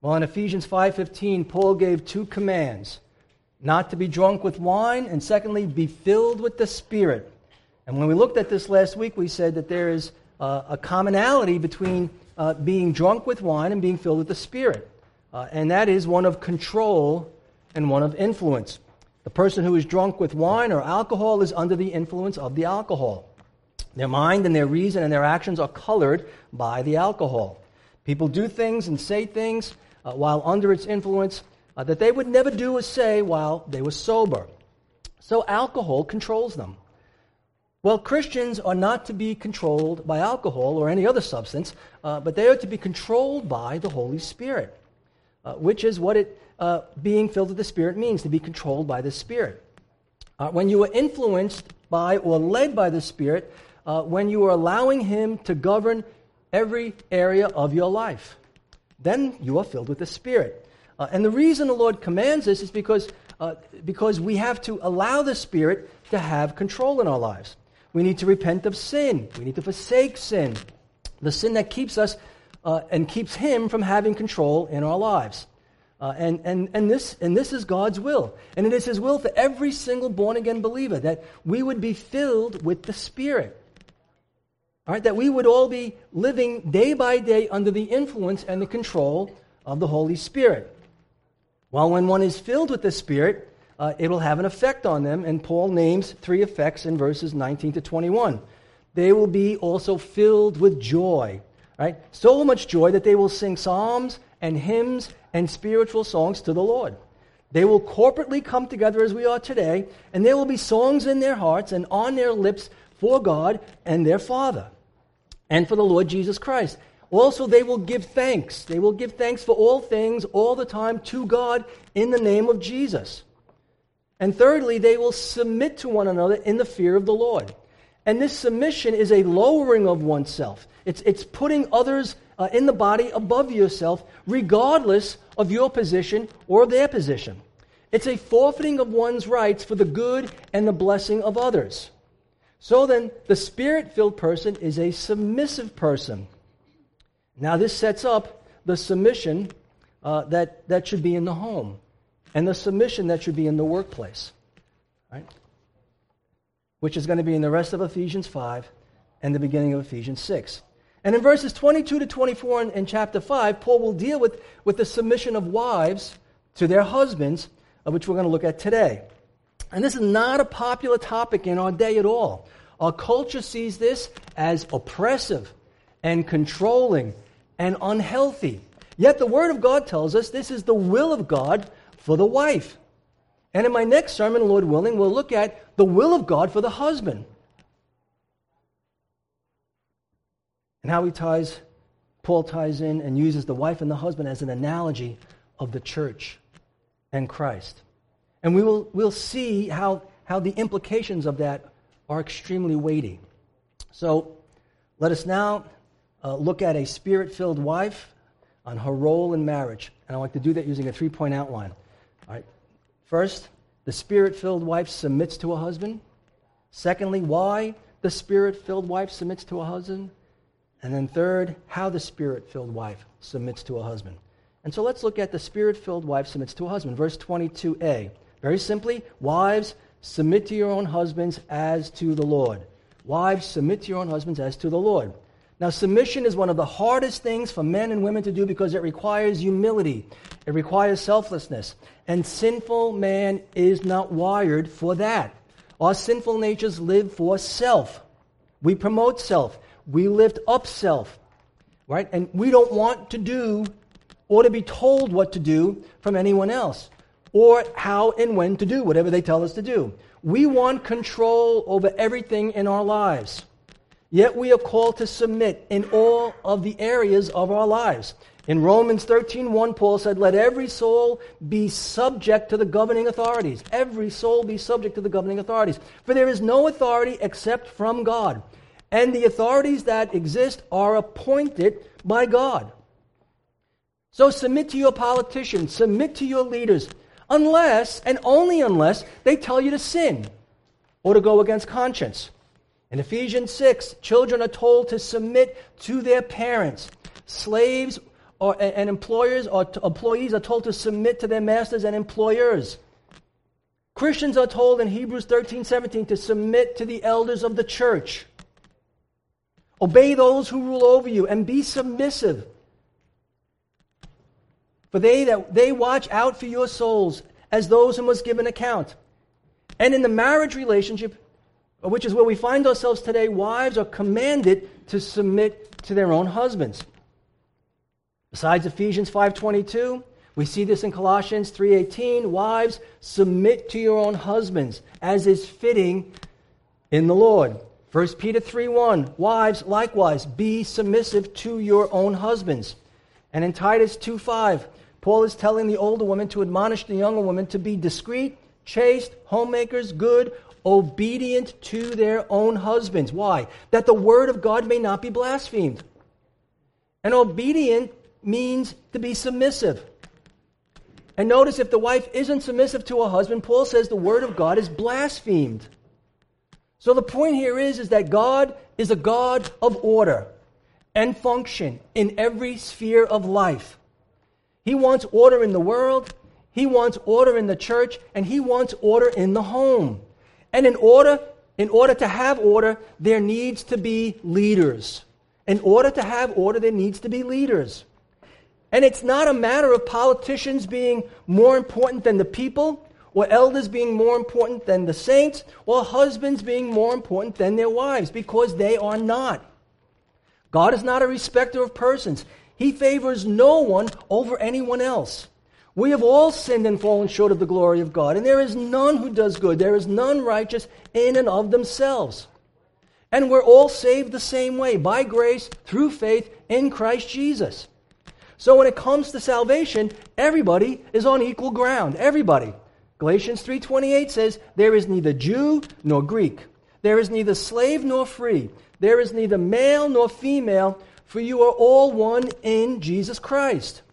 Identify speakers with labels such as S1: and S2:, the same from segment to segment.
S1: Well, in Ephesians 5:15, Paul gave two commands: not to be drunk with wine, and secondly, be filled with the Spirit. And when we looked at this last week, we said that there is a commonality between being drunk with wine and being filled with the Spirit. And that is one of control and one of influence. The person who is drunk with wine or alcohol is under the influence of the alcohol. Their mind and their reason and their actions are colored by the alcohol. People do things and say things while under its influence that they would never do or say while they were sober. So alcohol controls them. Well, Christians are not to be controlled by alcohol or any other substance, but they are to be controlled by the Holy Spirit, which is what being filled with the Spirit means, to be controlled by the Spirit. When you are influenced by or led by the Spirit, when you are allowing Him to govern every area of your life, then you are filled with the Spirit. And the reason the Lord commands this is because we have to allow the Spirit to have control in our lives. We need to repent of sin. We need to forsake sin, the sin that keeps us and keeps Him from having control in our lives. And this is God's will. And it is His will for every single born-again believer that we would be filled with the Spirit. All right, that we would all be living day by day under the influence and the control of the Holy Spirit. Well, when one is filled with the Spirit, it will have an effect on them, and Paul names three effects in verses 19 to 21. They will be also filled with joy, right? So much joy that they will sing psalms and hymns and spiritual songs to the Lord. They will corporately come together as we are today, and there will be songs in their hearts and on their lips for God and their Father, and for the Lord Jesus Christ. Also, they will give thanks. They will give thanks for all things, all the time, to God in the name of Jesus. And thirdly, they will submit to one another in the fear of the Lord. And this submission is a lowering of oneself. It's putting others in the body above yourself, regardless of your position or their position. It's a forfeiting of one's rights for the good and the blessing of others. So then, the Spirit-filled person is a submissive person. Now, this sets up the submission that should be in the home, and the submission that should be in the workplace, right? Which is going to be in the rest of Ephesians 5 and the beginning of Ephesians 6. And in verses 22 to 24 in chapter 5, Paul will deal with the submission of wives to their husbands, which we're going to look at today. And this is not a popular topic in our day at all. Our culture sees this as oppressive and controlling and unhealthy. Yet the Word of God tells us this is the will of God for the wife. And in my next sermon, Lord willing, we'll look at the will of God for the husband. And how Paul ties in and uses the wife and the husband as an analogy of the church and Christ. And we'll see how the implications of that are extremely weighty. So let us now look at a Spirit-filled wife on her role in marriage. And I like to do that using a 3-point outline. All right. First, the Spirit-filled wife submits to a husband. Secondly, why the Spirit-filled wife submits to a husband. And then third, how the Spirit-filled wife submits to a husband. And so let's look at the Spirit-filled wife submits to a husband. Verse 22a. Very simply, wives, submit to your own husbands as to the Lord. Wives, submit to your own husbands as to the Lord. Now, submission is one of the hardest things for men and women to do because it requires humility. It requires selflessness. And sinful man is not wired for that. Our sinful natures live for self. We promote self. We lift up self. Right? And we don't want to do or to be told what to do from anyone else, or how and when to do whatever they tell us to do. We want control over everything in our lives. Yet we are called to submit in all of the areas of our lives. In Romans 13:1, Paul said, "Let every soul be subject to the governing authorities." Every soul be subject to the governing authorities. For there is no authority except from God. And the authorities that exist are appointed by God. So submit to your politicians, submit to your leaders, unless, and only unless, they tell you to sin or to go against conscience. In Ephesians 6, children are told to submit to their parents. Slaves and employees are told to submit to their masters and employers. Christians are told in Hebrews 13:17 to submit to the elders of the church. Obey those who rule over you and be submissive. For they watch out for your souls as those who must give an account. And in the marriage relationship, which is where we find ourselves today, wives are commanded to submit to their own husbands. Besides Ephesians 5:22, we see this in Colossians 3:18, wives, submit to your own husbands, as is fitting in the Lord. 1 Peter 3:1, wives, likewise, be submissive to your own husbands. And in Titus 2:5, Paul is telling the older woman to admonish the younger woman to be discreet, chaste, homemakers, good, obedient to their own husbands. Why? That the word of God may not be blasphemed. And obedient means to be submissive. And notice, if the wife isn't submissive to her husband, Paul says the word of God is blasphemed. So the point here is that God is a God of order and function in every sphere of life. He wants order in the world, He wants order in the church, and He wants order in the home. And in order to have order, there needs to be leaders. In order to have order, there needs to be leaders. And it's not a matter of politicians being more important than the people, or elders being more important than the saints, or husbands being more important than their wives, because they are not. God is not a respecter of persons. He favors no one over anyone else. We have all sinned and fallen short of the glory of God, and there is none who does good. There is none righteous in and of themselves. And we're all saved the same way, by grace, through faith in Christ Jesus. So when it comes to salvation, everybody is on equal ground. Everybody. Galatians 3:28 says, there is neither Jew nor Greek. There is neither slave nor free. There is neither male nor female, for you are all one in Jesus Christ.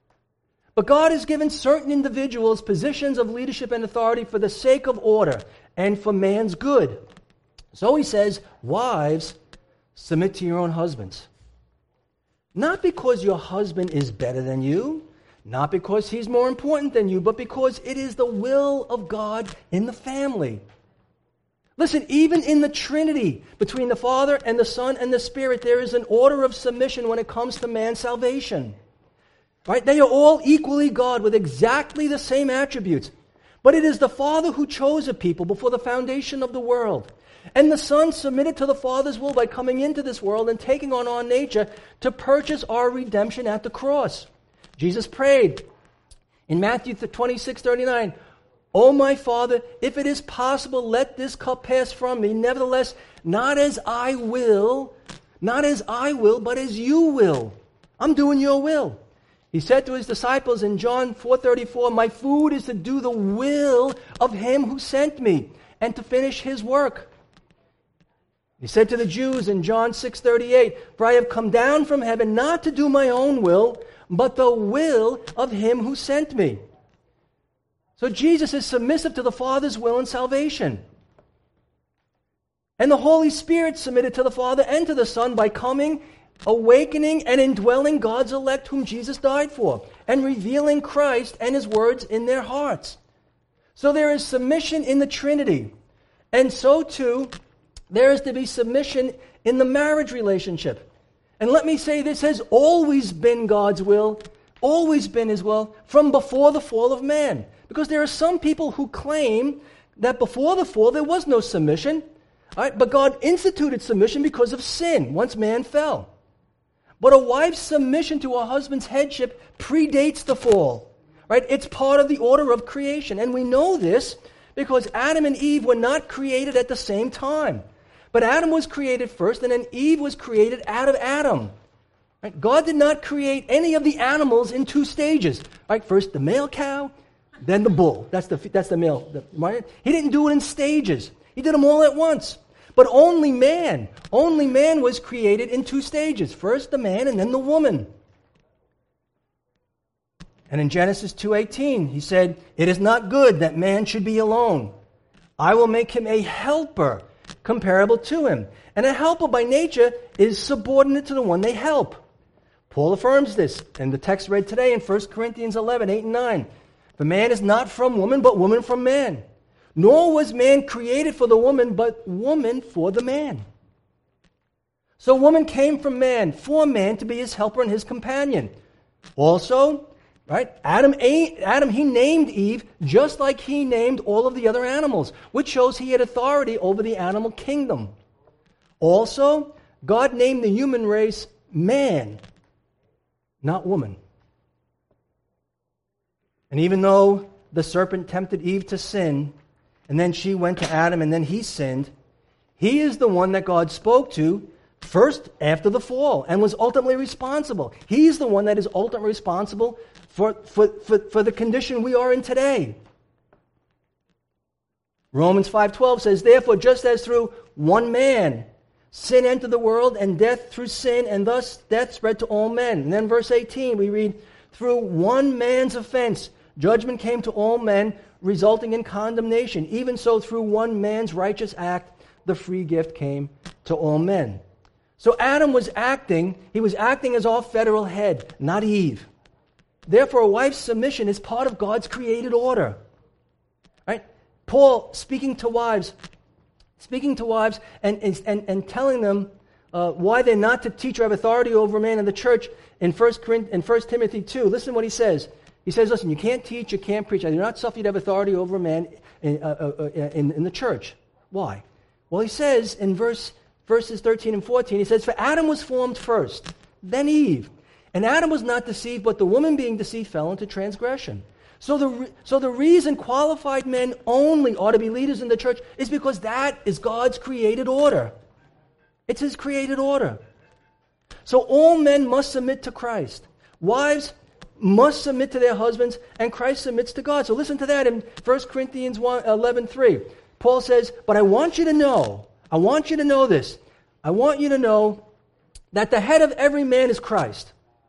S1: But God has given certain individuals positions of leadership and authority for the sake of order and for man's good. So He says, wives, submit to your own husbands. Not because your husband is better than you, not because he's more important than you, but because it is the will of God in the family. Listen, even in the Trinity, between the Father and the Son and the Spirit, there is an order of submission when it comes to man's salvation. Right? They are all equally God with exactly the same attributes. But it is the Father who chose a people before the foundation of the world. And the Son submitted to the Father's will by coming into this world and taking on our nature to purchase our redemption at the cross. Jesus prayed in Matthew 26:39, O my Father, if it is possible, let this cup pass from me. Nevertheless, not as I will, but as you will. I'm doing your will. He said to His disciples in John 4:34, my food is to do the will of Him who sent me and to finish His work. He said to the Jews in John 6:38, for I have come down from heaven not to do my own will, but the will of Him who sent me. So Jesus is submissive to the Father's will in salvation. And the Holy Spirit submitted to the Father and to the Son by coming, awakening, and indwelling God's elect whom Jesus died for, and revealing Christ and His words in their hearts. So there is submission in the Trinity. And so too, there is to be submission in the marriage relationship. And let me say, this has always been God's will, always been His will, from before the fall of man. Because there are some people who claim that before the fall there was no submission. All right, but God instituted submission because of sin, once man fell. But a wife's submission to her husband's headship predates the fall. Right? It's part of the order of creation. And we know this because Adam and Eve were not created at the same time. But Adam was created first, and then Eve was created out of Adam. Right? God did not create any of the animals in two stages. Right? First the male cow, then the bull. That's the male. Right? He didn't do it in stages. He did them all at once. But only man was created in two stages. First the man and then the woman. And in Genesis 2:18, He said, it is not good that man should be alone. I will make him a helper comparable to him. And a helper by nature is subordinate to the one they help. Paul affirms this, and the text read today in 1 Corinthians 11, 8 and 9. The man is not from woman, but woman from man. Nor was man created for the woman, but woman for the man. So woman came from man, for man to be his helper and his companion. Also, right, Adam, he named Eve just like he named all of the other animals, which shows he had authority over the animal kingdom. Also, God named the human race man, not woman. And even though the serpent tempted Eve to sin, and then she went to Adam, and then he sinned, he is the one that God spoke to first after the fall and was ultimately responsible. He's the one that is ultimately responsible for the condition we are in today. Romans 5:12 says, therefore, just as through one man sin entered the world, and death through sin, and thus death spread to all men. And then verse 18, we read, through one man's offense, judgment came to all men, resulting in condemnation. Even so, through one man's righteous act, the free gift came to all men. So Adam was acting as our federal head, not Eve. Therefore, a wife's submission is part of God's created order. Right? Paul, speaking to wives and telling them why they're not to teach or have authority over a man in the church in 1 Timothy 2. Listen to what he says. He says, listen, you can't teach, you can't preach. I do not suffer you to have authority over a man in the church. Why? Well, he says in verses 13 and 14, he says, for Adam was formed first, then Eve. And Adam was not deceived, but the woman being deceived fell into transgression. So the reason qualified men only ought to be leaders in the church is because that is God's created order. It's His created order. So all men must submit to Christ. Wives must submit to their husbands, and Christ submits to God. So listen to that in 1 Corinthians 11:3. Paul says, but I want you to know this. I want you to know that the head of every man is Christ.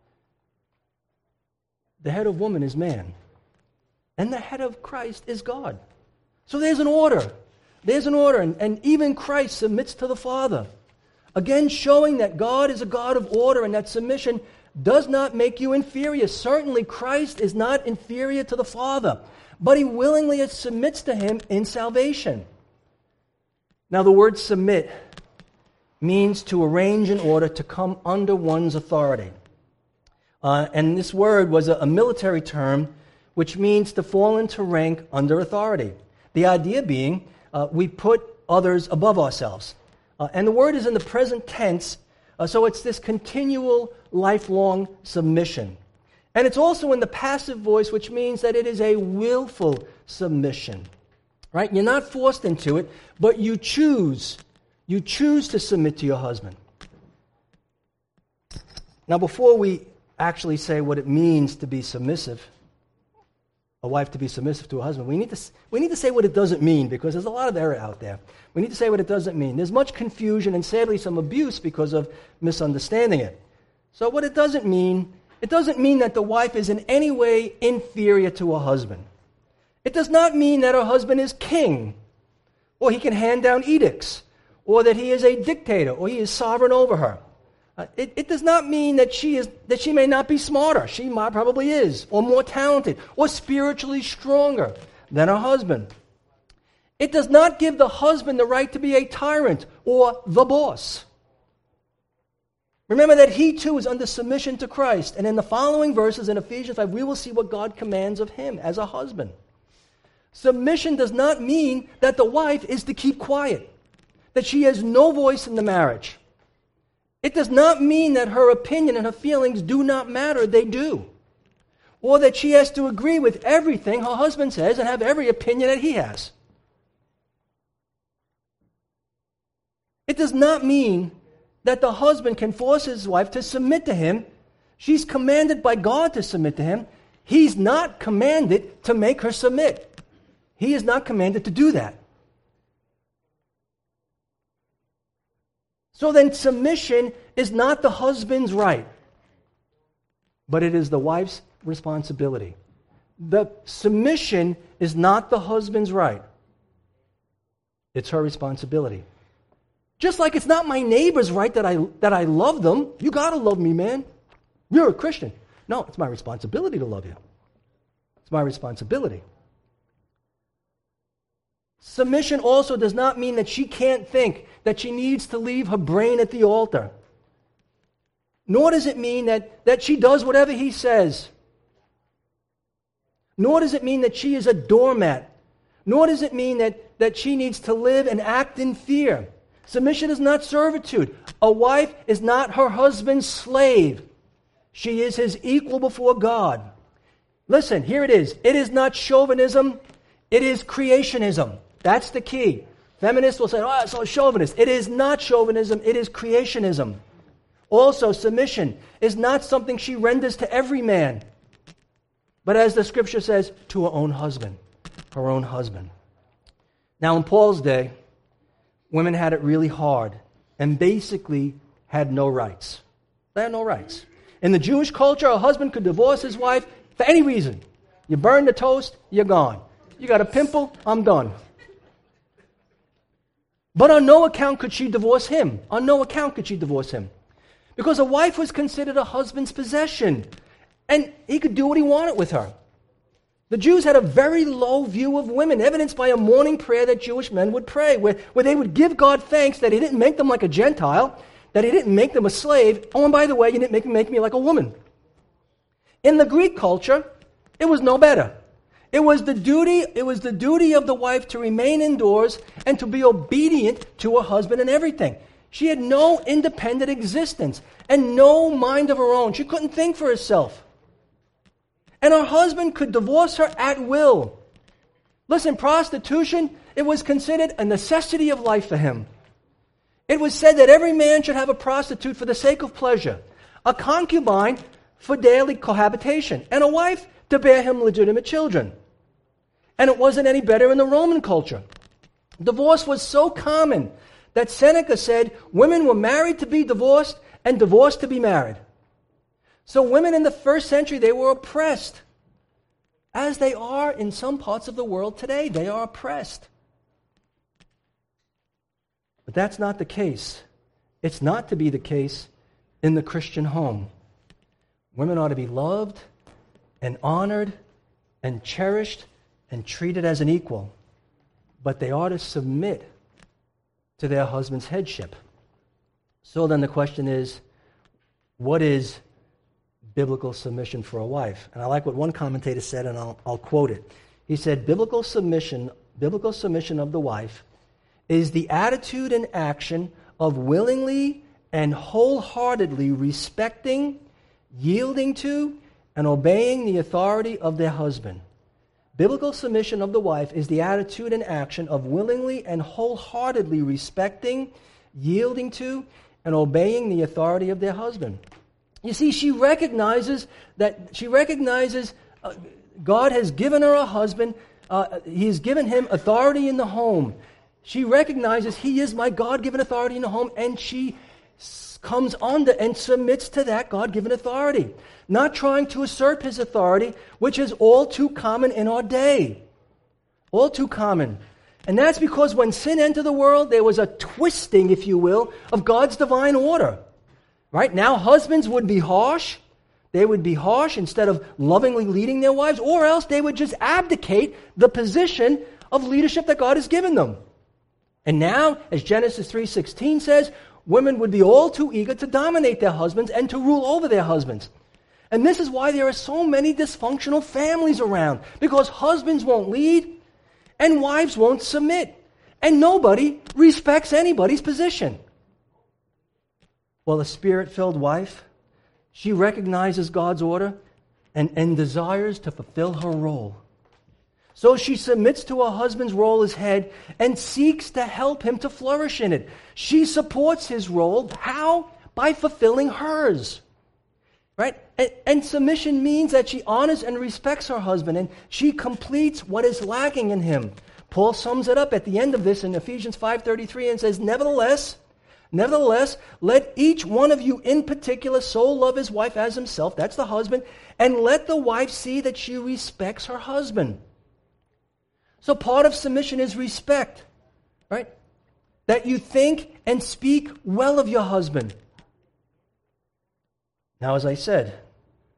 S1: The head of woman is man. And the head of Christ is God. So there's an order. And even Christ submits to the Father. Again, showing that God is a God of order and that submission does not make you inferior. Certainly, Christ is not inferior to the Father, but He willingly submits to Him in salvation. Now, the word submit means to arrange in order, to come under one's authority. And this word was a military term, which means to fall into rank under authority. The idea being, we put others above ourselves. And the word is in the present tense, so it's this continual, lifelong submission. And it's also in the passive voice, which means that it is a willful submission. Right? You're not forced into it, but you choose. You choose to submit to your husband. Now, before we actually say what it means to be submissive, a wife to be submissive to a husband, we need to say what it doesn't mean, because there's a lot of error out there. We need to say what it doesn't mean. There's much confusion and sadly some abuse because of misunderstanding it. So what it doesn't mean that the wife is in any way inferior to her husband. It does not mean that her husband is king, or he can hand down edicts, or that he is a dictator, or he is sovereign over her. It does not mean that she may not be smarter. She probably is, or more talented, or spiritually stronger than her husband. It does not give the husband the right to be a tyrant or the boss. Remember that he too is under submission to Christ. And in the following verses in Ephesians 5, we will see what God commands of him as a husband. Submission does not mean that the wife is to keep quiet, that she has no voice in the marriage. It does not mean that her opinion and her feelings do not matter. They do. Or that she has to agree with everything her husband says and have every opinion that he has. It does not mean that the husband can force his wife to submit to him. She's commanded by God to submit to him. He's not commanded to make her submit. He is not commanded to do that. So then submission is not the husband's right, but it is the wife's responsibility. The submission is not the husband's right. It's her responsibility. Just like it's not my neighbor's right that I love them. You got to love me, man. You're a Christian. No, it's my responsibility to love you. It's my responsibility. Submission also does not mean that she can't think, that she needs to leave her brain at the altar. Nor does it mean that she does whatever he says. Nor does it mean that she is a doormat. Nor does it mean that she needs to live and act in fear. Submission is not servitude. A wife is not her husband's slave. She is his equal before God. Listen, here it is. It is not chauvinism. It is creationism. That's the key. Feminists will say, oh, it's so chauvinist. It is not chauvinism. It is creationism. Also, submission is not something she renders to every man, but as the scripture says, to her own husband. Her own husband. Now, in Paul's day, women had it really hard and basically had no rights. They had no rights. In the Jewish culture, a husband could divorce his wife for any reason. You burn the toast, you're gone. You got a pimple, I'm done. But on no account could she divorce him. On no account could she divorce him. Because a wife was considered a husband's possession. And he could do what he wanted with her. The Jews had a very low view of women, evidenced by a morning prayer that Jewish men would pray, where they would give God thanks that he didn't make them like a Gentile, that he didn't make them a slave. Oh, and by the way, you didn't make me like a woman. In the Greek culture, it was no better. It was the duty of the wife to remain indoors and to be obedient to her husband in everything. She had no independent existence and no mind of her own. She couldn't think for herself. And her husband could divorce her at will. Listen, prostitution, it was considered a necessity of life for him. It was said that every man should have a prostitute for the sake of pleasure, a concubine for daily cohabitation, and a wife to bear him legitimate children. And it wasn't any better in the Roman culture. Divorce was so common that Seneca said women were married to be divorced and divorced to be married. So women in the first century, they were oppressed. As they are in some parts of the world today, they are oppressed. But that's not the case. It's not to be the case in the Christian home. Women are to be loved and honored and cherished and treated as an equal. But they are to submit to their husband's headship. So then the question is, what is biblical submission for a wife? And I like what one commentator said, and I'll quote it. He said, biblical submission of the wife is the attitude and action of willingly and wholeheartedly respecting, yielding to, and obeying the authority of their husband. Biblical submission of the wife is the attitude and action of willingly and wholeheartedly respecting, yielding to, and obeying the authority of their husband. You see, she recognizes God has given her a husband. He has given him authority in the home. She recognizes he is my God-given authority in the home, and she comes under and submits to that God-given authority, not trying to usurp his authority, which is all too common in our day. All too common. And that's because when sin entered the world, there was a twisting, if you will, of God's divine order. Right now, husbands would be harsh. They would be harsh instead of lovingly leading their wives, or else they would just abdicate the position of leadership that God has given them. And now, as Genesis 3:16 says, women would be all too eager to dominate their husbands and to rule over their husbands. And this is why there are so many dysfunctional families around, because husbands won't lead and wives won't submit, and nobody respects anybody's position. Well, a spirit-filled wife, she recognizes God's order and desires to fulfill her role. So she submits to her husband's role as head and seeks to help him to flourish in it. She supports his role. How? By fulfilling hers. Right? And submission means that she honors and respects her husband, and she completes what is lacking in him. Paul sums it up at the end of this in Ephesians 5:33 and says, Nevertheless, let each one of you in particular so love his wife as himself, that's the husband, and let the wife see that she respects her husband. So part of submission is respect, right? That you think and speak well of your husband. Now, as I said,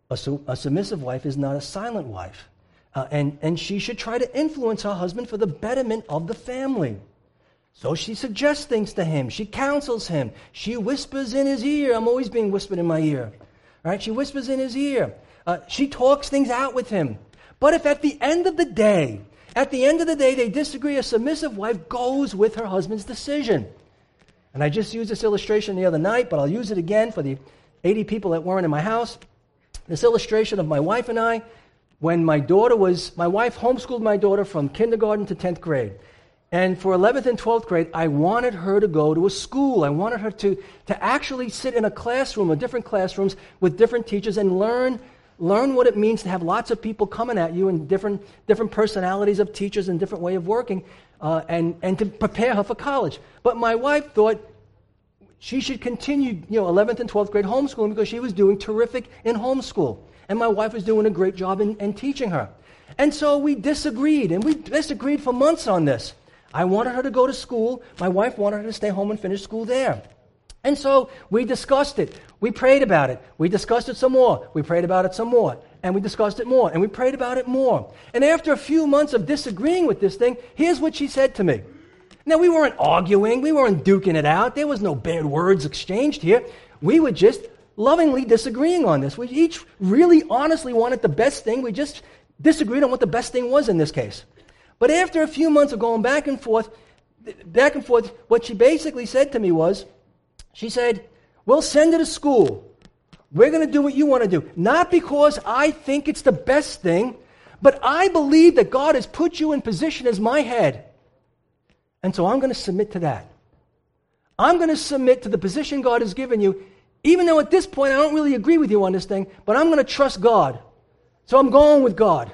S1: A submissive wife is not a silent wife. And she should try to influence her husband for the betterment of the family. So she suggests things to him. She counsels him. She whispers in his ear. I'm always being whispered in my ear. Right? She whispers in his ear. She talks things out with him. But if at the end of the day they disagree, a submissive wife goes with her husband's decision. And I just used this illustration the other night, but I'll use it again for the 80 people that weren't in my house. This illustration of my wife and I, when my wife homeschooled my daughter from kindergarten to 10th grade. And for 11th and 12th grade, I wanted her to go to a school. I wanted her to actually sit in a classroom or different classrooms with different teachers and learn what it means to have lots of people coming at you and different personalities of teachers and different way of working, and to prepare her for college. But my wife thought she should continue, 11th and 12th grade homeschooling because she was doing terrific in homeschool. And my wife was doing a great job in teaching her. And so we disagreed, and we disagreed for months on this. I wanted her to go to school. My wife wanted her to stay home and finish school there. And so we discussed it. We prayed about it. We discussed it some more. We prayed about it some more. And we discussed it more. And we prayed about it more. And after a few months of disagreeing with this thing, here's what she said to me. Now, we weren't arguing. We weren't duking it out. There was no bad words exchanged here. We were just lovingly disagreeing on this. We each really honestly wanted the best thing. We just disagreed on what the best thing was in this case. But after a few months of going back and forth, what she basically said to me was, she said, we'll send her to school. We're going to do what you want to do. Not because I think it's the best thing, but I believe that God has put you in position as my head. And so I'm going to submit to that. I'm going to submit to the position God has given you, even though at this point I don't really agree with you on this thing, but I'm going to trust God. So I'm going with God.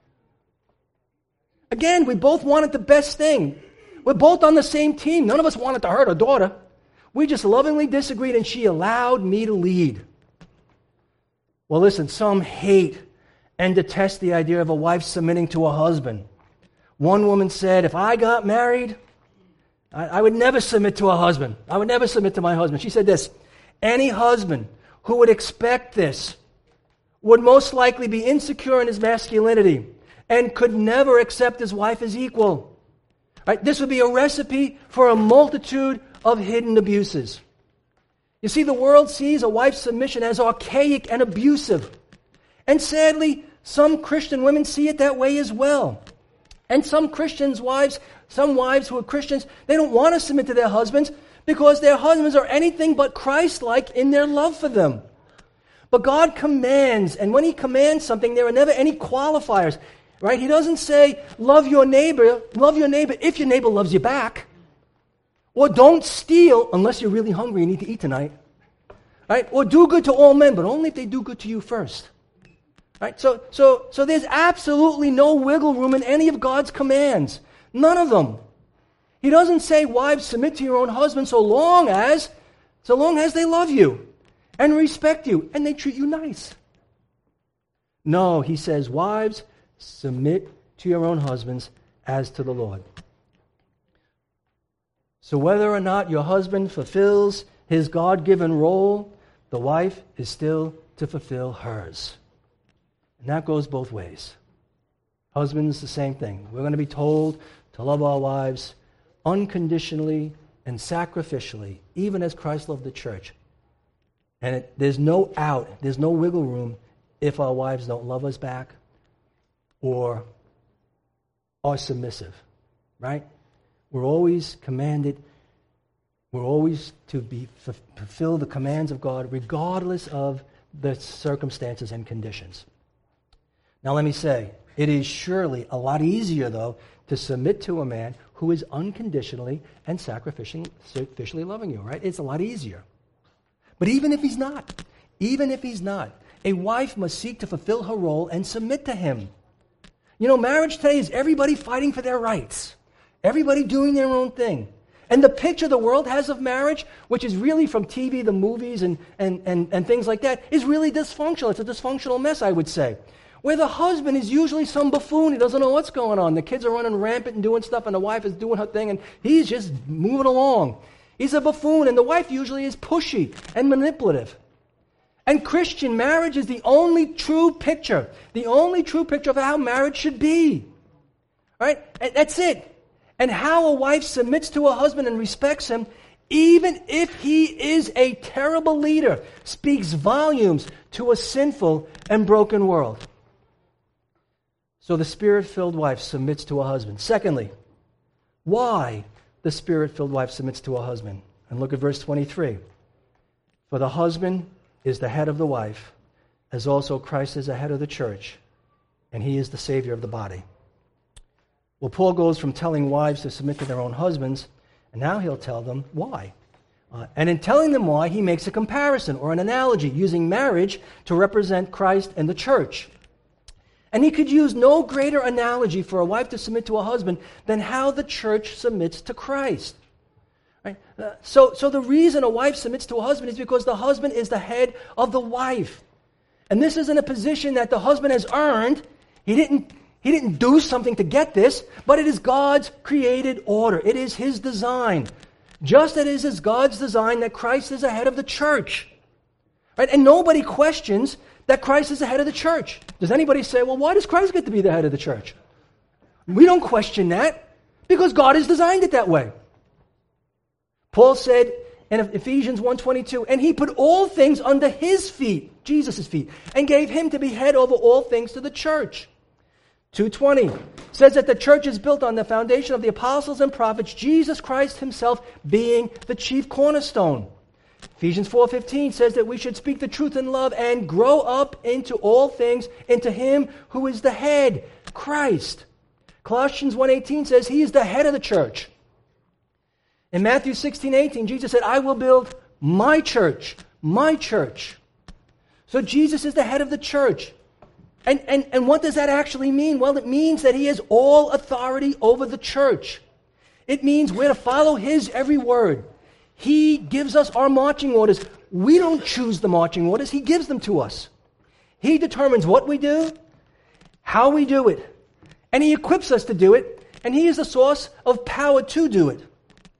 S1: Again, we both wanted the best thing. We're both on the same team. None of us wanted to hurt our daughter. We just lovingly disagreed, and she allowed me to lead. Well, listen, some hate and detest the idea of a wife submitting to a husband. One woman said, if I got married, I would never submit to a husband. I would never submit to my husband. She said this, any husband who would expect this would most likely be insecure in his masculinity and could never accept his wife as equal. Right? This would be a recipe for a multitude of hidden abuses. You see, the world sees a wife's submission as archaic and abusive. And sadly, some Christian women see it that way as well. And some wives who are Christians, they don't want to submit to their husbands because their husbands are anything but Christ-like in their love for them. But God commands, and when He commands something, there are never any qualifiers. Right? He doesn't say, love your neighbor if your neighbor loves you back. Or don't steal unless you're really hungry and need to eat tonight. Right? Or do good to all men, but only if they do good to you first. Right? So there's absolutely no wiggle room in any of God's commands. None of them. He doesn't say, wives, submit to your own husband so long as they love you and respect you and they treat you nice. No, He says, wives, submit to your own husbands as to the Lord. So whether or not your husband fulfills his God-given role, the wife is still to fulfill hers. And that goes both ways. Husbands, the same thing. We're going to be told to love our wives unconditionally and sacrificially, even as Christ loved the church. And there's no out, there's no wiggle room if our wives don't love us back or are submissive, right? We're always commanded, we're always to fulfill the commands of God regardless of the circumstances and conditions. Now let me say, it is surely a lot easier, though, to submit to a man who is unconditionally and sacrificially loving you, right? It's a lot easier. But even if he's not, a wife must seek to fulfill her role and submit to him. Marriage today is everybody fighting for their rights. Everybody doing their own thing. And the picture the world has of marriage, which is really from TV, the movies, and things like that, is really dysfunctional. It's a dysfunctional mess, I would say. Where the husband is usually some buffoon. He doesn't know what's going on. The kids are running rampant and doing stuff, and the wife is doing her thing, and he's just moving along. He's a buffoon, and the wife usually is pushy and manipulative. And Christian marriage is the only true picture of how marriage should be. Right? And that's it. And how a wife submits to a husband and respects him, even if he is a terrible leader, speaks volumes to a sinful and broken world. So the Spirit-filled wife submits to a husband. Secondly, why the Spirit-filled wife submits to a husband. And look at verse 23. For the husband is the head of the wife, as also Christ is the head of the church, and he is the Savior of the body. Well, Paul goes from telling wives to submit to their own husbands, and now he'll tell them why. And in telling them why, he makes a comparison or an analogy, using marriage to represent Christ and the church. And he could use no greater analogy for a wife to submit to a husband than how the church submits to Christ. Right? So the reason a wife submits to a husband is because the husband is the head of the wife. And this isn't a position that the husband has earned. He didn't do something to get this, but it is God's created order. It is his design. Just as it is God's design that Christ is the head of the church. Right? And nobody questions that Christ is the head of the church. Does anybody say, well, why does Christ get to be the head of the church? We don't question that because God has designed it that way. Paul said in Ephesians 1:22, and he put all things under his feet, Jesus' feet, and gave him to be head over all things to the church. 2:20 says that the church is built on the foundation of the apostles and prophets, Jesus Christ himself being the chief cornerstone. Ephesians 4:15 says that we should speak the truth in love and grow up into all things into him who is the head, Christ. Colossians 1:18 says he is the head of the church. In Matthew 16:18, Jesus said, I will build my church, my church. So Jesus is the head of the church. And what does that actually mean? Well, it means that he has all authority over the church. It means we're to follow his every word. He gives us our marching orders. We don't choose the marching orders. He gives them to us. He determines what we do, how we do it, and he equips us to do it, and he is the source of power to do it.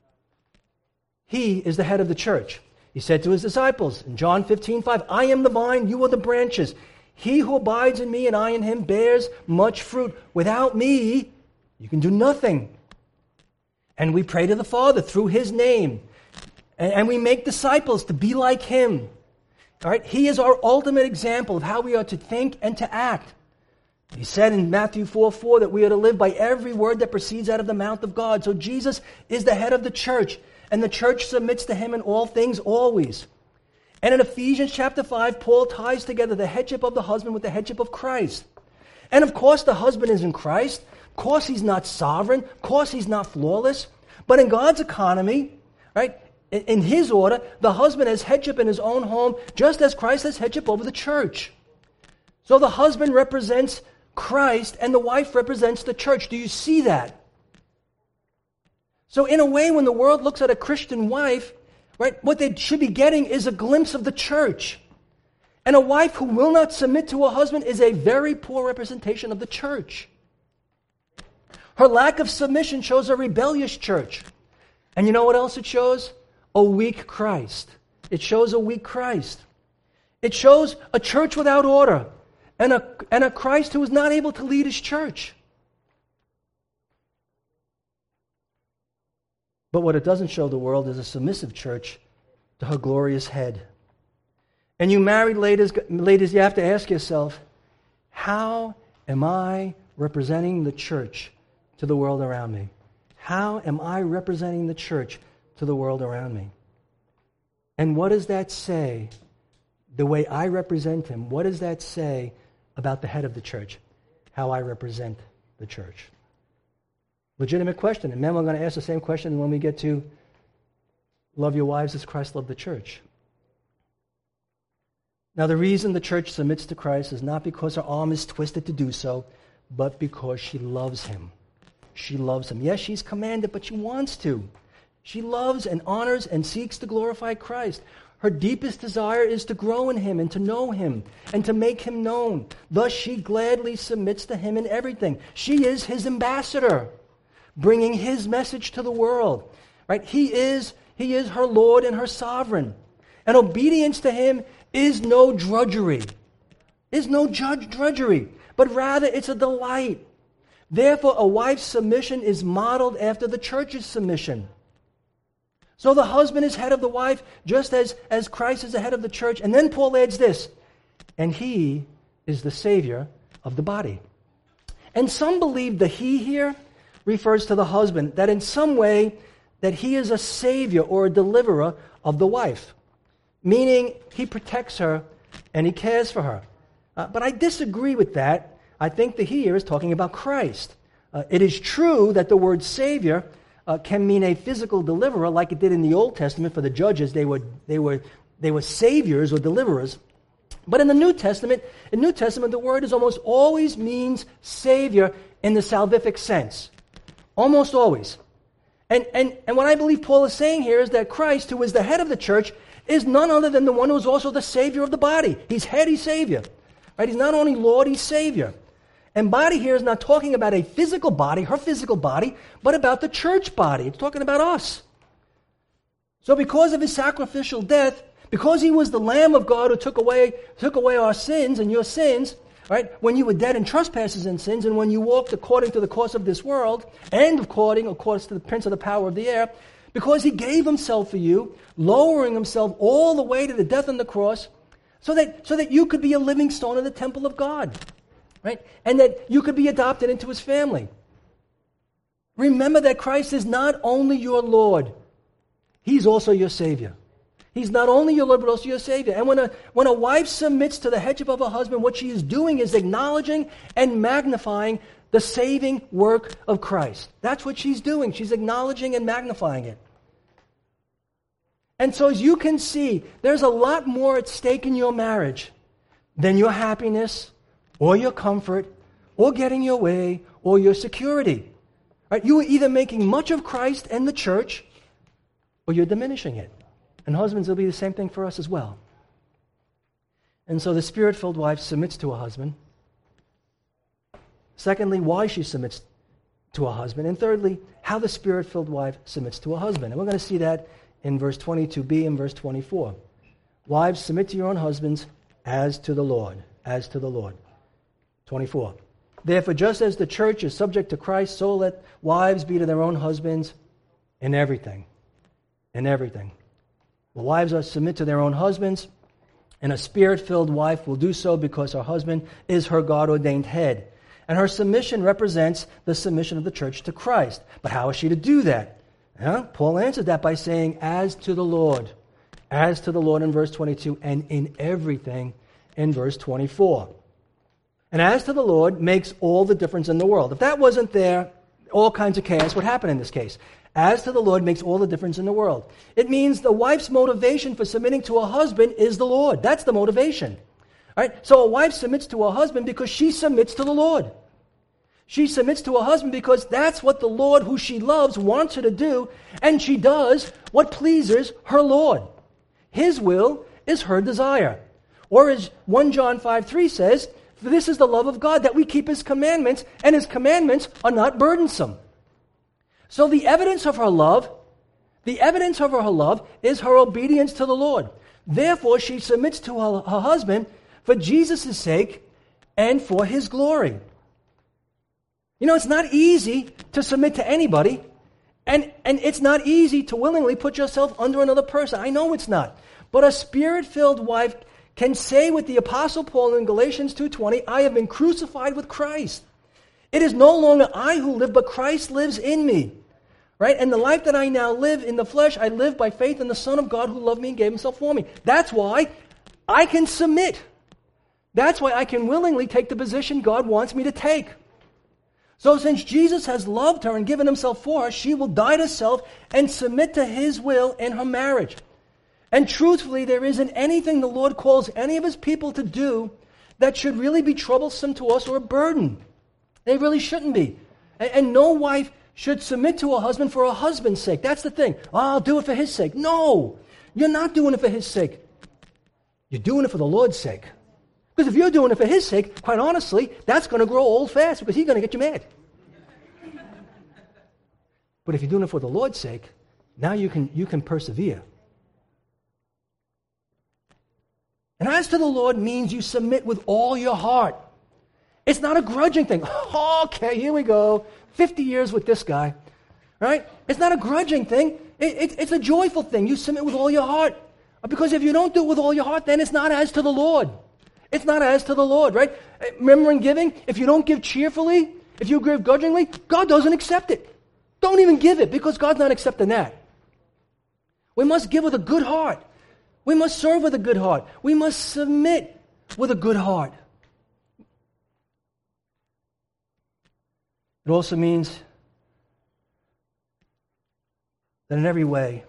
S1: He is the head of the church. He said to his disciples in John 15:5, I am the vine, you are the branches. He who abides in me and I in him bears much fruit. Without me, you can do nothing. And we pray to the Father through his name. And we make disciples to be like him. All right? He is our ultimate example of how we are to think and to act. He said in Matthew 4:4 that we are to live by every word that proceeds out of the mouth of God. So Jesus is the head of the church, and the church submits to him in all things always. And in Ephesians chapter 5, Paul ties together the headship of the husband with the headship of Christ. And of course the husband is in Christ. Of course he's not sovereign. Of course he's not flawless. But in God's economy, right, in his order, the husband has headship in his own home, just as Christ has headship over the church. So the husband represents Christ and the wife represents the church. Do you see that? So in a way, when the world looks at a Christian wife, right, what they should be getting is a glimpse of the church. And a wife who will not submit to a husband is a very poor representation of the church. Her lack of submission shows a rebellious church. And you know what else it shows? A weak Christ. It shows a weak Christ. It shows a church without order and a Christ who is not able to lead his church. But what it doesn't show the world is a submissive church to her glorious head. And you married ladies, you have to ask yourself, how am I representing the church to the world around me? How am I representing the church to the world around me? And what does that say, the way I represent him, what does that say about the head of the church, how I represent the church? Legitimate question. And men, we're going to ask the same question when we get to love your wives as Christ loved the church. Now, the reason the church submits to Christ is not because her arm is twisted to do so, but because she loves him. She loves him. Yes, she's commanded, but she wants to. She loves and honors and seeks to glorify Christ. Her deepest desire is to grow in him and to know him and to make him known. Thus, she gladly submits to him in everything. She is his ambassador, bringing his message to the world. Right? He is her Lord and her sovereign. And obedience to him is no drudgery. Is no drudgery, but rather it's a delight. Therefore, a wife's submission is modeled after the church's submission. So the husband is head of the wife, just as Christ is the head of the church. And then Paul adds this, and he is the Savior of the body. And some believe the he here refers to the husband, that in some way that he is a savior or a deliverer of the wife, meaning he protects her and he cares for her. But I disagree with that. I think the he here is talking about Christ. It is true that the word savior can mean a physical deliverer, like it did in the Old Testament for the judges. They were saviors or deliverers. But in the New Testament, the word is almost always means savior in the salvific sense. Almost always. And what I believe Paul is saying here is that Christ, who is the head of the church, is none other than the one who is also the Savior of the body. He's head, he's Savior. Right? He's not only Lord, he's Savior. And body here is not talking about a physical body, her physical body, but about the church body. It's talking about us. So because of his sacrificial death, because he was the Lamb of God who took away our sins and your sins, right? When you were dead in trespasses and sins, and when you walked according to the course of this world, and according to the prince of the power of the air, because he gave himself for you, lowering himself all the way to the death on the cross, so that you could be a living stone in the temple of God, right? And that you could be adopted into his family. Remember that Christ is not only your Lord, he's also your Savior. He's not only your Lord, but also your Savior. And when a wife submits to the headship of her husband, what she is doing is acknowledging and magnifying the saving work of Christ. That's what she's doing. She's acknowledging and magnifying it. And so as you can see, there's a lot more at stake in your marriage than your happiness or your comfort or getting your way or your security. Right? You are either making much of Christ and the church or you're diminishing it. And husbands, it'll be the same thing for us as well. And so the Spirit-filled wife submits to her husband. Secondly, why she submits to her husband. And thirdly, how the Spirit-filled wife submits to her husband. And we're going to see that in verse 22b and verse 24. Wives, submit to your own husbands as to the Lord. As to the Lord. 24. Therefore, just as the church is subject to Christ, so let wives be to their own husbands in everything. In everything. Well, wives are to submit to their own husbands, and a Spirit-filled wife will do so because her husband is her God-ordained head. And her submission represents the submission of the church to Christ. But how is she to do that? Paul answered that by saying, as to the Lord. As to the Lord in verse 22, and in everything in verse 24. And as to the Lord makes all the difference in the world. If that wasn't there, all kinds of chaos would happen in this case. As to the Lord makes all the difference in the world. It means the wife's motivation for submitting to her husband is the Lord. That's the motivation. All right? So a wife submits to her husband because she submits to the Lord. She submits to her husband because that's what the Lord, who she loves, wants her to do, and she does what pleases her Lord. His will is her desire. Or as 1 John 5:3 says, for this is the love of God, that we keep his commandments, and his commandments are not burdensome. So the evidence of her love is her obedience to the Lord. Therefore, she submits to her husband for Jesus' sake and for his glory. You know, it's not easy to submit to anybody, and it's not easy to willingly put yourself under another person. I know it's not. But a Spirit-filled wife can say with the Apostle Paul in Galatians 2:20, I have been crucified with Christ. It is no longer I who live, but Christ lives in me. Right? And the life that I now live in the flesh, I live by faith in the Son of God who loved me and gave himself for me. That's why I can submit. That's why I can willingly take the position God wants me to take. So since Jesus has loved her and given himself for her, she will die to self and submit to his will in her marriage. And truthfully, there isn't anything the Lord calls any of his people to do that should really be troublesome to us or a burden. They really shouldn't be. And no wife should submit to her husband for her husband's sake. That's the thing. Oh, I'll do it for his sake. No, you're not doing it for his sake. You're doing it for the Lord's sake. Because if you're doing it for his sake, quite honestly, that's going to grow old fast because he's going to get you mad. But if you're doing it for the Lord's sake, now you can persevere. And as to the Lord means you submit with all your heart. It's not a grudging thing. Okay, here we go. 50 years with this guy. Right? It's not a grudging thing. It's a joyful thing. You submit with all your heart. Because if you don't do it with all your heart, then it's not as to the Lord. It's not as to the Lord, right? Remember in giving, if you don't give cheerfully, if you give grudgingly, God doesn't accept it. Don't even give it, because God's not accepting that. We must give with a good heart. We must serve with a good heart. We must submit with a good heart. It also means that in every way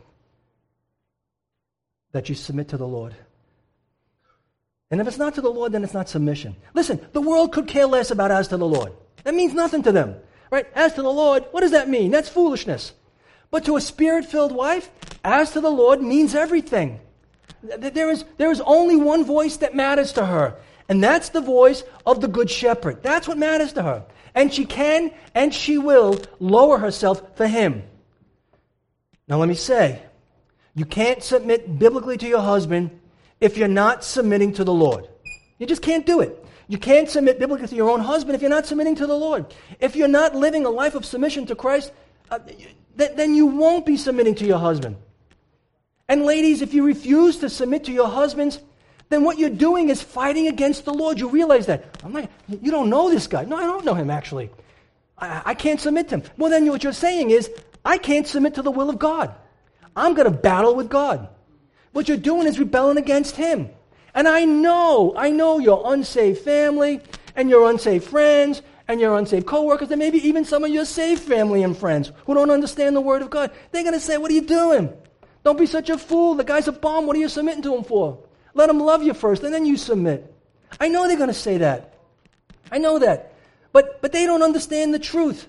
S1: that you submit to the Lord. And if it's not to the Lord, then it's not submission. Listen, the world could care less about as to the Lord. That means nothing to them. Right? As to the Lord, what does that mean? That's foolishness. But to a Spirit-filled wife, as to the Lord means everything. There is only one voice that matters to her, and that's the voice of the Good Shepherd. That's what matters to her. And she can and she will lower herself for Him. Now let me say, you can't submit biblically to your husband if you're not submitting to the Lord. You just can't do it. You can't submit biblically to your own husband if you're not submitting to the Lord. If you're not living a life of submission to Christ, then you won't be submitting to your husband. And ladies, if you refuse to submit to your husbands, then what you're doing is fighting against the Lord. You realize that. You don't know this guy. No, I don't know him, actually. I can't submit to him. Well, then what you're saying is, I can't submit to the will of God. I'm going to battle with God. What you're doing is rebelling against Him. And I know your unsaved family, and your unsaved friends, and your unsaved co-workers, and maybe even some of your saved family and friends who don't understand the Word of God. They're going to say, what are you doing? Don't be such a fool. The guy's a bum. What are you submitting to him for? Let him love you first, and then you submit. I know they're going to say that. I know that. But they don't understand the truth.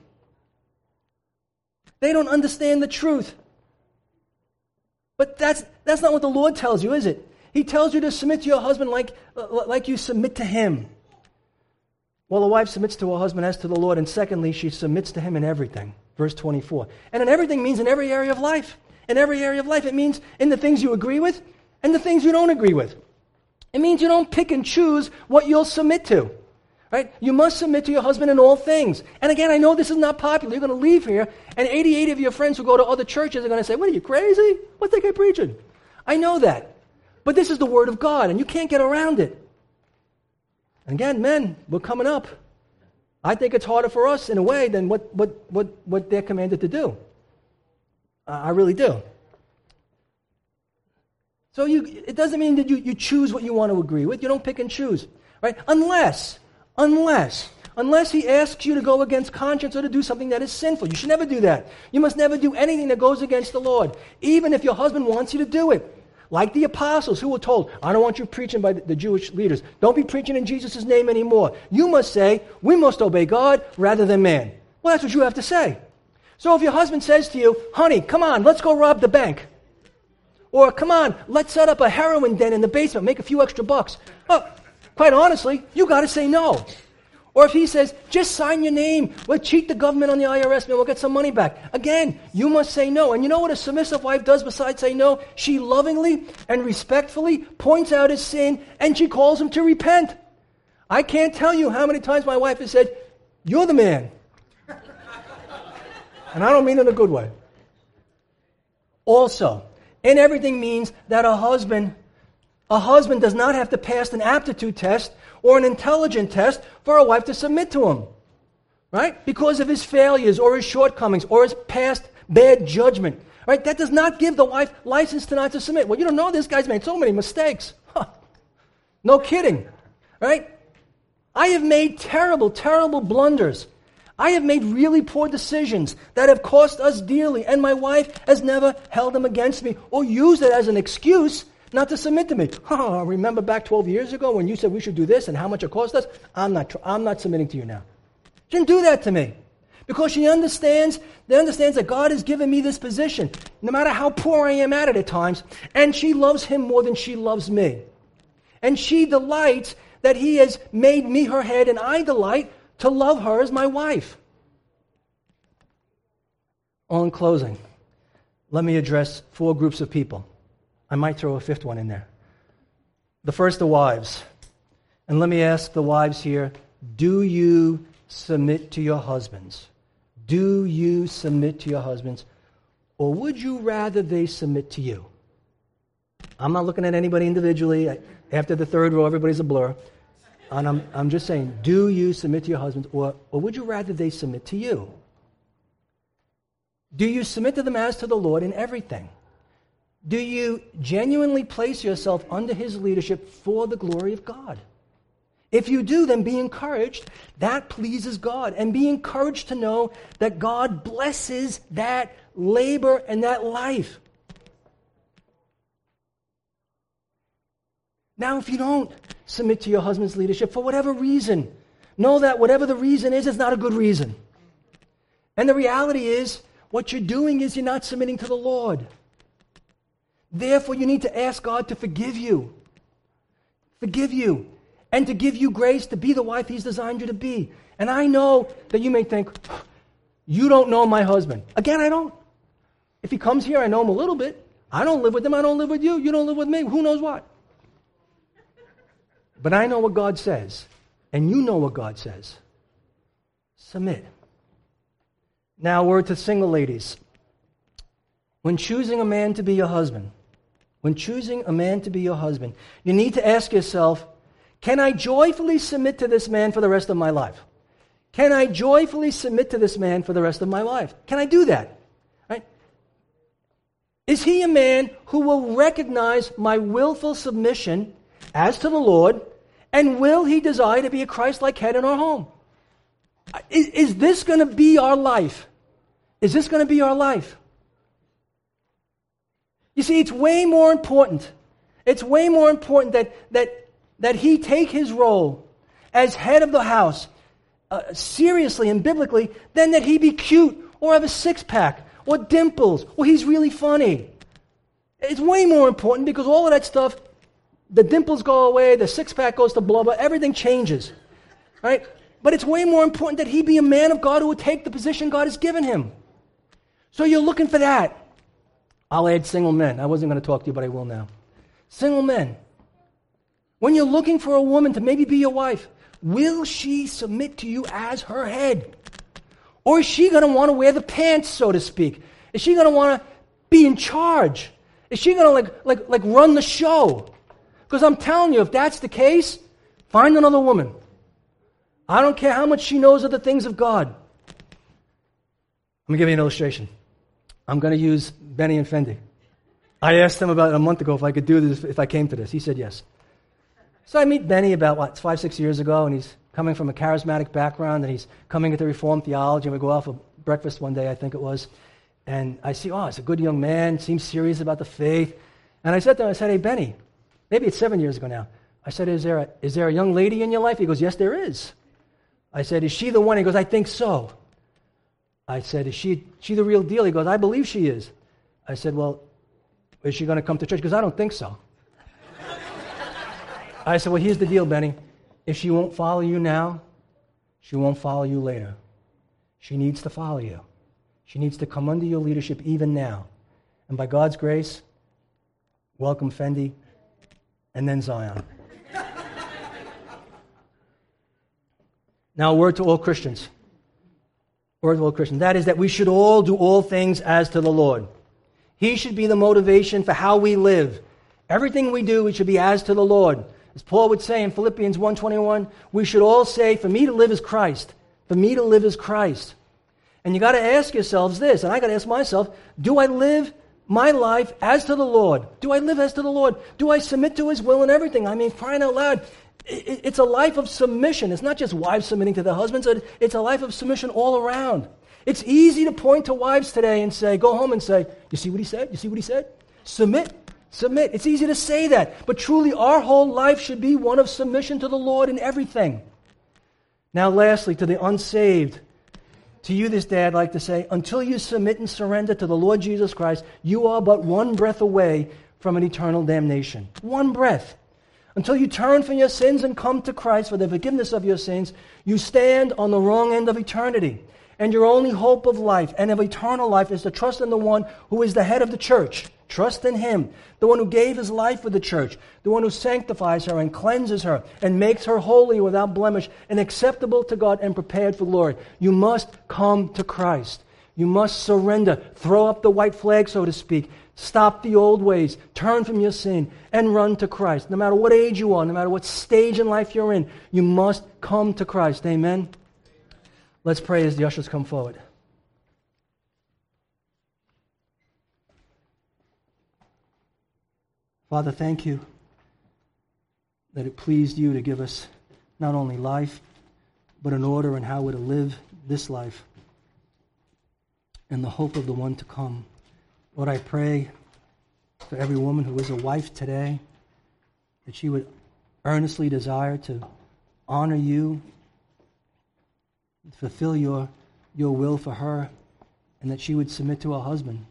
S1: They don't understand the truth. But that's not what the Lord tells you, is it? He tells you to submit to your husband like you submit to Him. Well, a wife submits to her husband as to the Lord, and secondly, she submits to Him in everything. Verse 24. And in everything means in every area of life. In every area of life. It means in the things you agree with and the things you don't agree with. It means you don't pick and choose what you'll submit to. Right? You must submit to your husband in all things. And again, I know this is not popular. You're going to leave here, and 88 of your friends who go to other churches are going to say, what are you, crazy? What's that guy preaching? I know that. But this is the Word of God, and you can't get around it. And again, men, we're coming up. I think it's harder for us in a way than what they're commanded to do. I really do. So it doesn't mean that you choose what you want to agree with. You don't pick and choose. Right? Unless He asks you to go against conscience or to do something that is sinful. You should never do that. You must never do anything that goes against the Lord, even if your husband wants you to do it. Like the apostles who were told, I don't want you preaching by the Jewish leaders. Don't be preaching in Jesus' name anymore. You must say, we must obey God rather than man. Well, that's what you have to say. So if your husband says to you, honey, come on, let's go rob the bank. Or come on, let's set up a heroin den in the basement, make a few extra bucks. Well, quite honestly, you got to say no. Or if he says, just sign your name, we'll cheat the government on the IRS, and we'll get some money back. Again, you must say no. And you know what a submissive wife does besides say no? She lovingly and respectfully points out his sin, and she calls him to repent. I can't tell you how many times my wife has said, you're the man. And I don't mean it in a good way. Also, in everything means that a husband does not have to pass an aptitude test or an intelligence test for a wife to submit to him. Right? Because of his failures or his shortcomings or his past bad judgment. Right? That does not give the wife license to not to submit. Well, you don't know this guy's made so many mistakes. Huh. No kidding. Right? I have made terrible, terrible blunders. I have made really poor decisions that have cost us dearly, and my wife has never held them against me or used it as an excuse not to submit to me. Oh, remember back 12 years ago when you said we should do this and how much it cost us? I'm not submitting to you now. She didn't do that to me. Because she understands that God has given me this position, no matter how poor I am at times, and she loves Him more than she loves me. And she delights that He has made me her head, and I delight to love her as my wife. All in closing, let me address 4 groups of people. I might throw a 5th one in there. The first, the wives. And let me ask the wives here, do you submit to your husbands? Do you submit to your husbands? Or would you rather they submit to you? I'm not looking at anybody individually. After the third row, everybody's a blur. And I'm just saying, do you submit to your husbands, or would you rather they submit to you? Do you submit to them as to the Lord in everything? Do you genuinely place yourself under His leadership for the glory of God? If you do, then be encouraged. That pleases God. And be encouraged to know that God blesses that labor and that life. Now, if you don't submit to your husband's leadership for whatever reason, know that whatever the reason is, it's not a good reason. And the reality is, what you're doing is you're not submitting to the Lord. Therefore, you need to ask God to forgive you. Forgive you. And to give you grace to be the wife He's designed you to be. And I know that you may think, you don't know my husband. Again, I don't. If he comes here, I know him a little bit. I don't live with him. I don't live with you. You don't live with me. Who knows what? But I know what God says. And you know what God says. Submit. Now, a word to single ladies. When choosing a man to be your husband, you need to ask yourself, can I joyfully submit to this man for the rest of my life? Can I joyfully submit to this man for the rest of my life? Can I do that? Right? Is he a man who will recognize my willful submission as to the Lord, and will he desire to be a Christ-like head in our home? Is this going to be our life? Is this going to be our life? You see, it's way more important. It's way more important that he take his role as head of the house seriously and biblically than that he be cute or have a six-pack or dimples or he's really funny. It's way more important because all of that stuff, the dimples go away, the six-pack goes to blah, blah, everything changes. Right? But it's way more important that he be a man of God who would take the position God has given him. So you're looking for that. I'll add single men. I wasn't going to talk to you, but I will now. Single men. When you're looking for a woman to maybe be your wife, will she submit to you as her head? Or is she going to want to wear the pants, so to speak? Is she going to want to be in charge? Is she going to like run the show? Because I'm telling you, if that's the case, find another woman. I don't care how much she knows of the things of God. Let me give you an illustration. I'm going to use Benny and Fendi. I asked him about a month ago if I could do this, if I came to this. He said yes. So I meet Benny about, 5-6 years ago, and he's coming from a charismatic background, and he's coming into Reformed theology, and we go out for breakfast one day, I think it was, and I see, he's a good young man, seems serious about the faith. And I said to him, hey, Benny, maybe it's 7 years ago now. I said, is there a young lady in your life? He goes, yes, there is. I said, is she the one? He goes, I think so. I said, is she the real deal? He goes, I believe she is. I said, well, is she going to come to church? He goes, I don't think so. I said, well, here's the deal, Benny. If she won't follow you now, she won't follow you later. She needs to follow you. She needs to come under your leadership even now. And by God's grace, welcome Fendi, and then Zion. Now, a word to all Christians. Word to all Christians. That is that we should all do all things as to the Lord. He should be the motivation for how we live. Everything we do, it should be as to the Lord. As Paul would say in Philippians 1:21, we should all say, for me to live is Christ. For me to live is Christ. And you got to ask yourselves this, and I got to ask myself, do I live my life as to the Lord? Do I live as to the Lord? Do I submit to His will in everything? I mean, crying out loud, it's a life of submission. It's not just wives submitting to their husbands. It's a life of submission all around. It's easy to point to wives today and say, go home and say, you see what he said? You see what he said? Submit. Submit. It's easy to say that. But truly, our whole life should be one of submission to the Lord in everything. Now, lastly, to the unsaved, to you this day I'd like to say, until you submit and surrender to the Lord Jesus Christ, you are but one breath away from an eternal damnation. One breath. Until you turn from your sins and come to Christ for the forgiveness of your sins, you stand on the wrong end of eternity. And your only hope of life and of eternal life is to trust in the one who is the head of the church, Trust in Him, the one who gave His life for the church, the one who sanctifies her and cleanses her and makes her holy without blemish and acceptable to God and prepared for glory. You must come to Christ. You must surrender. Throw up the white flag, so to speak. Stop the old ways. Turn from your sin and run to Christ. No matter what age you are, no matter what stage in life you're in, you must come to Christ. Amen? Let's pray as the ushers come forward. Father, thank you that it pleased you to give us not only life, but an order in how we're to live this life and the hope of the one to come. Lord, I pray for every woman who is a wife today that she would earnestly desire to honor you, fulfill your will for her, and that she would submit to her husband.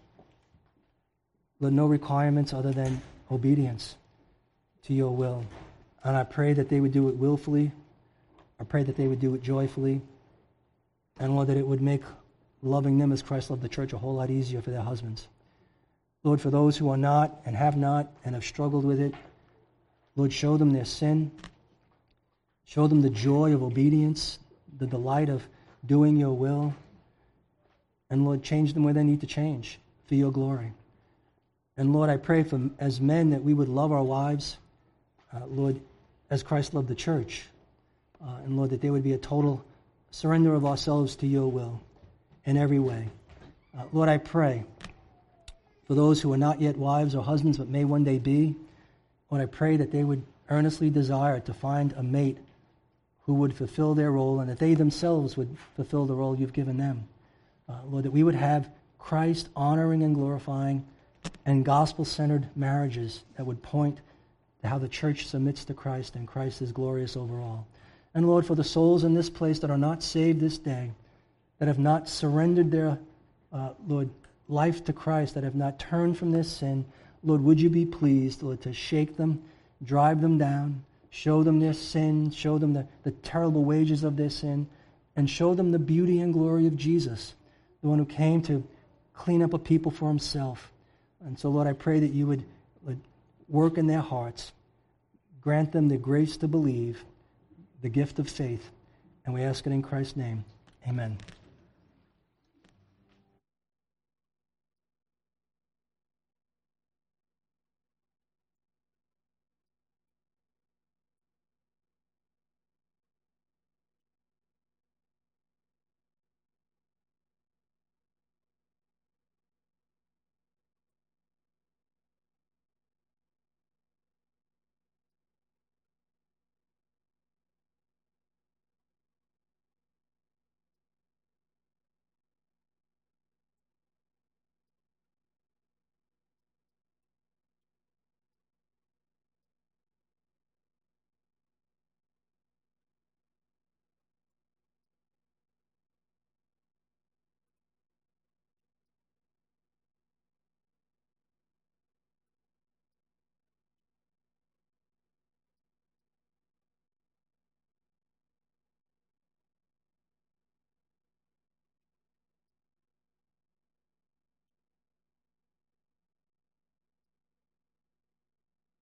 S1: Lord, no requirements other than obedience to your will. And I pray that they would do it willfully. I pray that they would do it joyfully. And Lord, that it would make loving them as Christ loved the church a whole lot easier for their husbands. Lord, for those who are not and have struggled with it, Lord, show them their sin. Show them the joy of obedience, the delight of doing your will. And Lord, change them where they need to change for your glory. And Lord, I pray for as men that we would love our wives, Lord, as Christ loved the church. And Lord, that there would be a total surrender of ourselves to your will in every way. Lord, I pray for those who are not yet wives or husbands but may one day be. Lord, I pray that they would earnestly desire to find a mate who would fulfill their role and that they themselves would fulfill the role you've given them. Lord, that we would have Christ honoring and glorifying and gospel-centered marriages that would point to how the church submits to Christ and Christ is glorious over all. And Lord, for the souls in this place that are not saved this day, that have not surrendered their, Lord, life to Christ, that have not turned from their sin, Lord, would you be pleased, Lord, to shake them, drive them down, show them their sin, show them the terrible wages of their sin, and show them the beauty and glory of Jesus, the one who came to clean up a people for himself. And so, Lord, I pray that you would work in their hearts, grant them the grace to believe, the gift of faith, and we ask it in Christ's name. Amen.